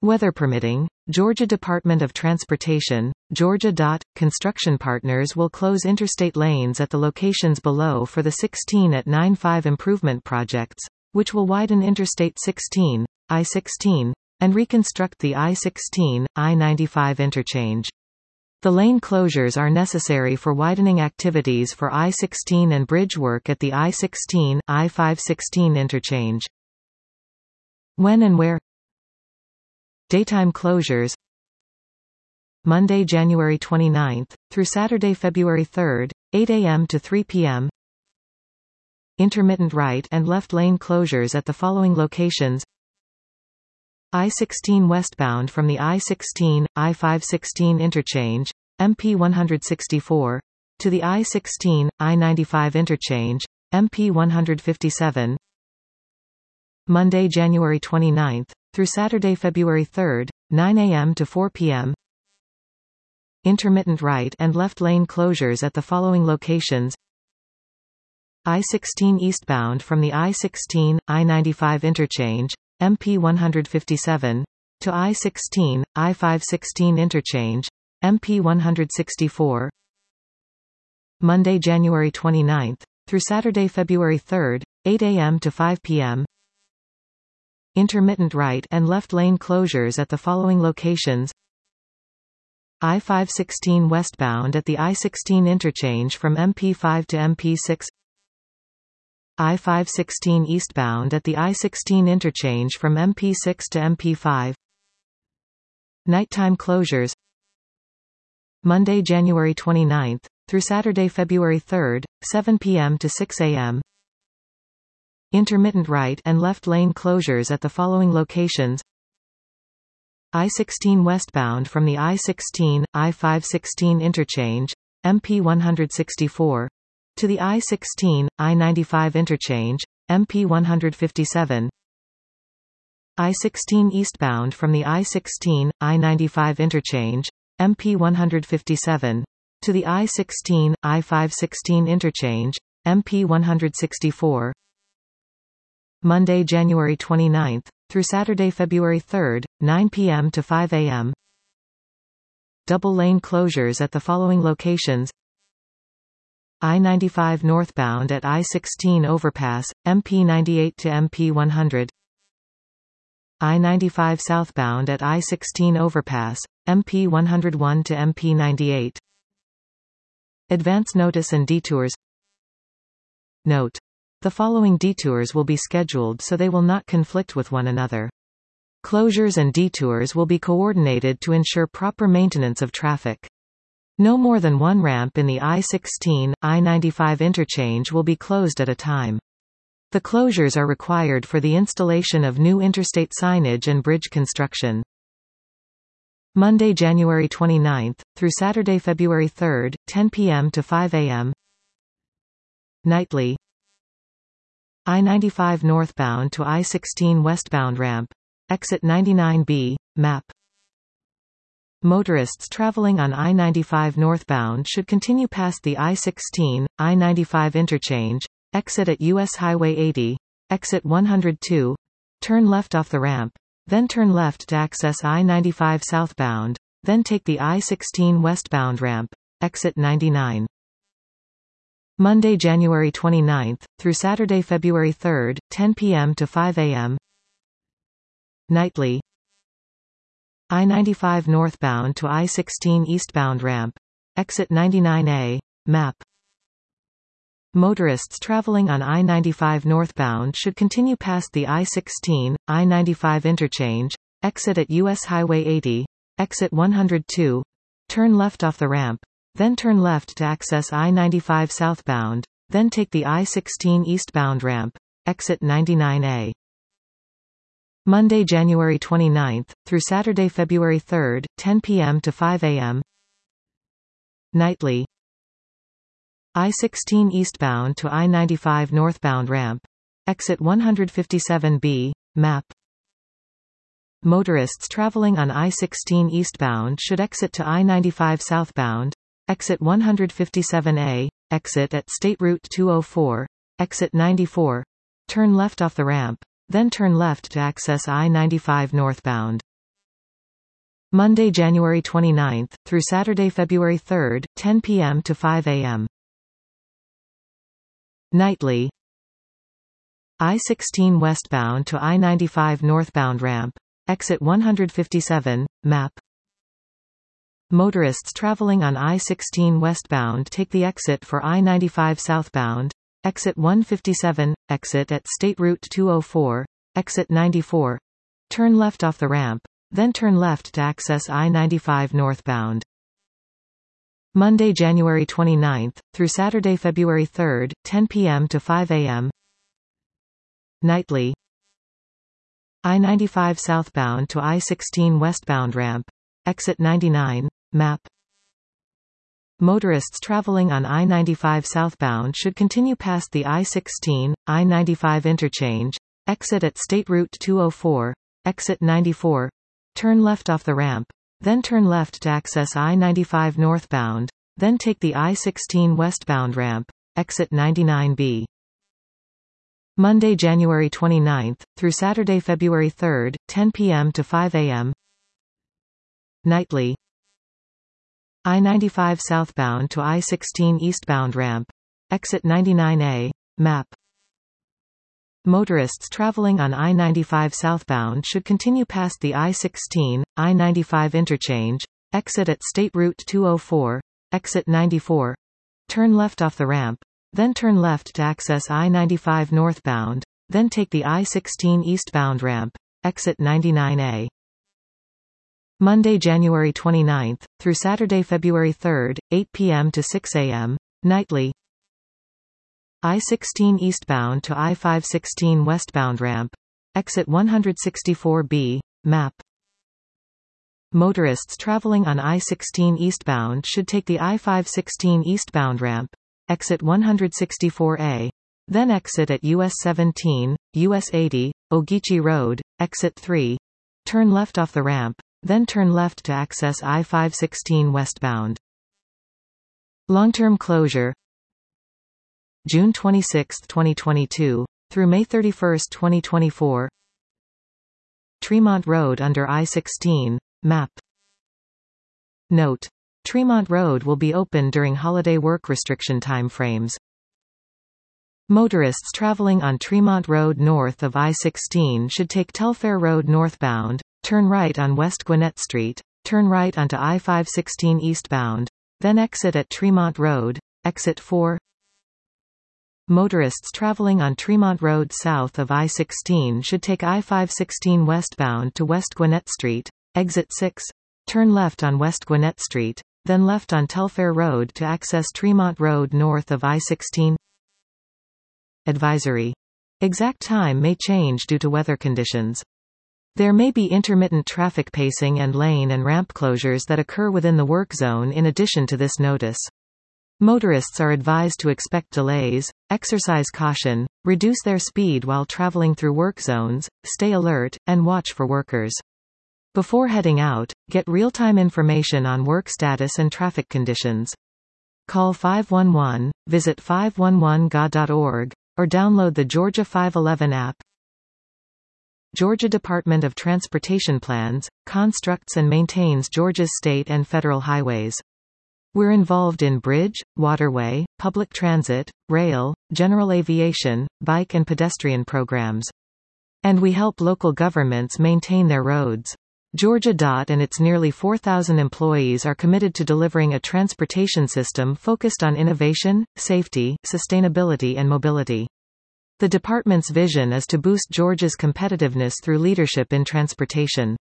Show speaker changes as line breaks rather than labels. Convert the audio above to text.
Weather permitting, Georgia Department of Transportation, Georgia DOT, construction partners will close interstate lanes at the locations below for the 16 at 9-5 improvement projects, which will widen Interstate 16, I-16, and reconstruct the I-16, I-95 interchange. The lane closures are necessary for widening activities for I-16 and bridge work at the I-16, I-516 interchange. When and where? Daytime closures: Monday, January 29, through Saturday, February 3, 8 a.m. to 3 p.m. Intermittent right and left lane closures at the following locations: I-16 westbound from the I-16, I-516 interchange, MP 164, to the I-16, I-95 interchange, MP 157. Monday, January 29, through Saturday, February 3, 9 a.m. to 4 p.m. Intermittent right and left lane closures at the following locations: I-16 eastbound from the I-16, I-95 interchange, MP 157, to I-16, I-516 interchange, MP 164. Monday, January 29, through Saturday, February 3, 8 a.m. to 5 p.m. Intermittent right and left lane closures at the following locations: I-516 westbound at the I-16 interchange from MP5 to MP6, I-516 eastbound at the I-16 interchange from MP6 to MP5. Nighttime closures: Monday, January 29, through Saturday, February 3, 7 p.m. to 6 a.m. Intermittent right and left lane closures at the following locations: I-16 westbound from the I-16, I-516 interchange, MP 164, to the I-16, I-95 interchange, MP 157. I-16 eastbound from the I-16, I-95 interchange, MP 157, to the I-16, I-516 interchange, MP 164. Monday, January 29, through Saturday, February 3, 9 p.m. to 5 a.m. Double lane closures at the following locations: I-95 northbound at I-16 overpass, MP 98 to MP 100. I-95 southbound at I-16 overpass, MP 101 to MP 98. Advance notice and detours. Note: the following detours will be scheduled so they will not conflict with one another. Closures and detours will be coordinated to ensure proper maintenance of traffic. No more than one ramp in the I-16, I-95 interchange will be closed at a time. The closures are required for the installation of new interstate signage and bridge construction. Monday, January 29, through Saturday, February 3, 10 p.m. to 5 a.m. Nightly: I-95 northbound to I-16 westbound ramp, exit 99B, map. Motorists traveling on I-95 northbound should continue past the I-16, I-95 interchange, exit at US Highway 80, exit 102, turn left off the ramp, then turn left to access I-95 southbound, then take the I-16 westbound ramp, exit 99. Monday, January 29, through Saturday, February 3, 10 p.m. to 5 a.m. Nightly: I-95 northbound to I-16 eastbound ramp, exit 99A, map. Motorists traveling on I-95 northbound should continue past the I-16, I-95 interchange, exit at US Highway 80, exit 102, turn left off the ramp, then turn left to access I-95 southbound, then take the I-16 eastbound ramp, exit 99A. Monday, January 29, through Saturday, February 3, 10 p.m. to 5 a.m. Nightly: I-16 eastbound to I-95 northbound ramp, exit 157B, map. Motorists traveling on I-16 eastbound should exit to I-95 southbound, exit 157A, exit at State Route 204, exit 94, turn left off the ramp, then turn left to access I-95 northbound. Monday, January 29th, through Saturday, February 3rd, 10 p.m. to 5 a.m. Nightly. I-16 westbound to I-95 northbound ramp. Exit 157, map. Motorists traveling on I-16 westbound take the exit for I-95 southbound. Exit 157, exit at State Route 204, exit 94. Turn left off the ramp, then turn left to access I-95 northbound. Monday, January 29th, through Saturday, February 3rd, 10 p.m. to 5 a.m. Nightly. I-95 southbound to I-16 westbound ramp. Exit 99, map. Motorists traveling on I-95 southbound should continue past the I-16, I-95 interchange, exit at State Route 204, exit 94, turn left off the ramp, then turn left to access I-95 northbound, then take the I-16 westbound ramp, exit 99B. Monday, January 29th, through Saturday, February 3rd, 10 p.m. to 5 a.m. Nightly. I-95 southbound to I-16 eastbound ramp. Exit 99A, map. Motorists traveling on I-95 southbound should continue past the I-16, I-95 interchange, exit at State Route 204, exit 94, turn left off the ramp, then turn left to access I-95 northbound, then take the I-16 eastbound ramp, exit 99A. Monday, January 29th, through Saturday, February 3rd, 8 p.m. to 6 a.m., nightly. I-16 eastbound to I-516 westbound ramp. Exit 164B, map. Motorists traveling on I-16 eastbound should take the I-516 eastbound ramp. Exit 164A. Then exit at US 17, US 80, Ogeechee Road, exit 3. Turn left off the ramp, then turn left to access I-516 westbound. Long-term closure. June 26, 2022, through May 31, 2024. Tremont Road under I-16, map. Note: Tremont Road will be open during holiday work restriction time frames. Motorists traveling on Tremont Road north of I-16 should take Telfair Road northbound, turn right on West Gwinnett Street, turn right onto I-516 eastbound, then exit at Tremont Road, exit 4. Motorists traveling on Tremont Road south of I-16 should take I-516 westbound to West Gwinnett Street, exit 6, turn left on West Gwinnett Street, then left on Telfair Road to access Tremont Road north of I-16. Advisory. Exact time may change due to weather conditions. There may be intermittent traffic pacing and lane and ramp closures that occur within the work zone in addition to this notice. Motorists are advised to expect delays, exercise caution, reduce their speed while traveling through work zones, stay alert, and watch for workers. Before heading out, get real-time information on work status and traffic conditions. Call 511, visit 511ga.org, or download the Georgia 511 app. Georgia Department of Transportation plans, constructs and maintains Georgia's state and federal highways. We're involved in bridge, waterway, public transit, rail, general aviation, bike and pedestrian programs. And we help local governments maintain their roads. Georgia DOT and its nearly 4,000 employees are committed to delivering a transportation system focused on innovation, safety, sustainability and mobility. The department's vision is to boost Georgia's competitiveness through leadership in transportation.